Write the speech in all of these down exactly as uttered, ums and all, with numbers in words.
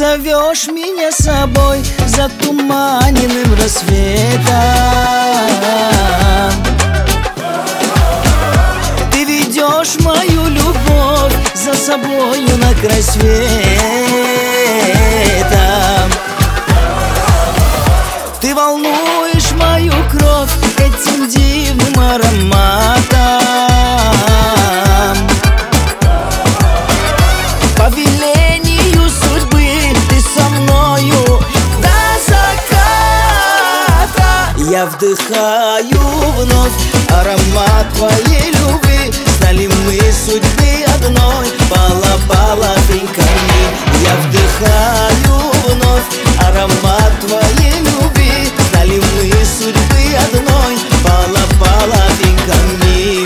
зовешь меня с собой затуманенным рассветом. Ты ведешь мою любовь за собою на край света. Ты волнуешь мою кровь этим дивным ароматом. По велению судьбы ты со мною до заката. Я вдыхаю вновь аромат твоей любви. Стали мы судьбы одной, половинками. Я вдыхаю вновь аромат твоей любви. Стали мы судьбы одной, половинками.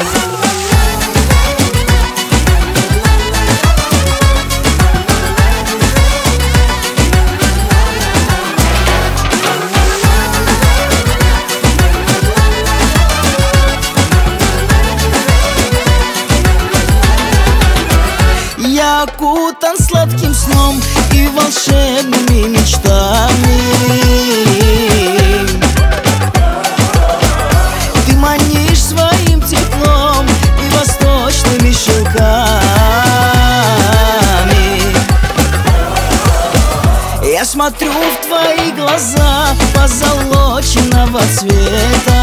Я окутан сладким сном и волшебными мечтами. Ты манишь своим теплом и восточными шелками. Я смотрю в твои глаза позолоченного цвета.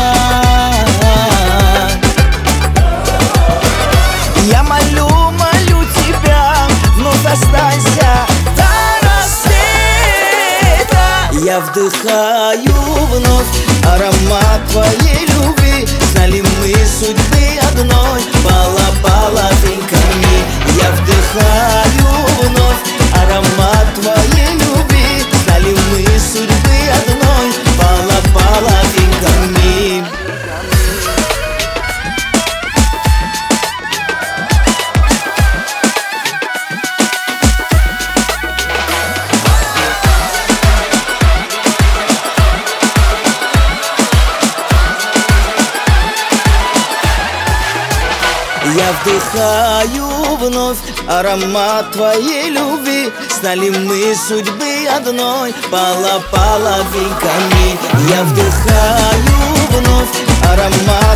Я молю, молю тебя, вновь останься до рассвета. Я вдыхаю вновь аромат твоей любви. Стали мы судьбы одной, половинками. Я вдыхаю вновь аромат твоей любви. Стали мы судьбы одной, половинками. Я вдыхаю вновь аромат твоей любви. Стали мы судьбы одной, половинками. Я вдыхаю вновь аромат